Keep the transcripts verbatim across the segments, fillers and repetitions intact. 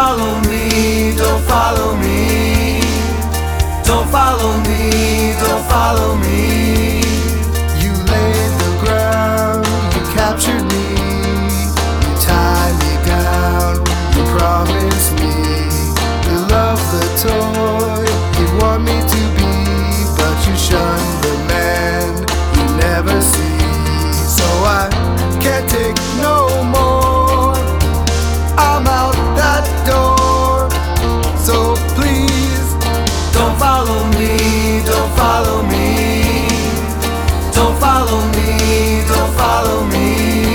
follow me, don't follow me. Don't follow me, don't follow me. You laid the ground, you captured me, you tied me down, you promised me you love the toy you want me to be, but you shun the man you never see. So I can't take no more, I'm out that door. So please, don't follow me, don't follow me. Don't follow me, don't follow me.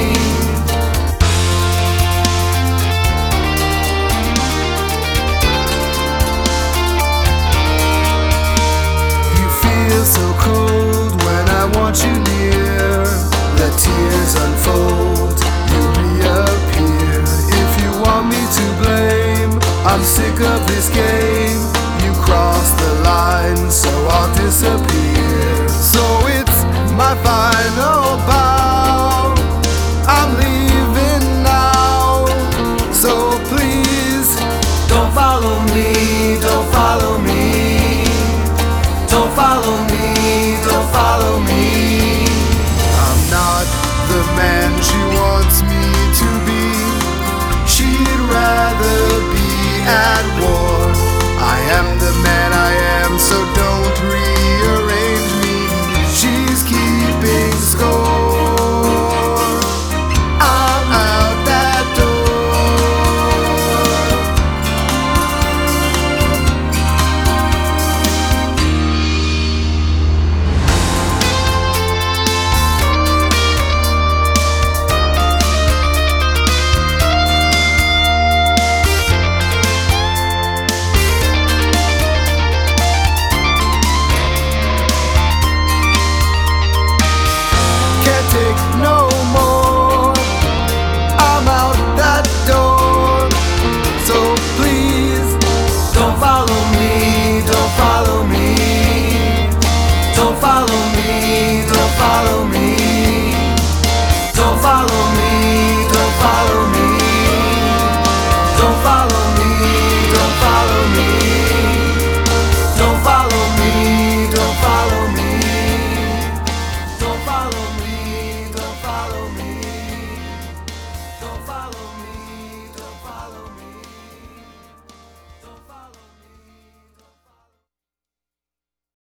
You feel so cold when I want you near. The tears unfold, you reappear. If you want me to blame, I'm sick of this game.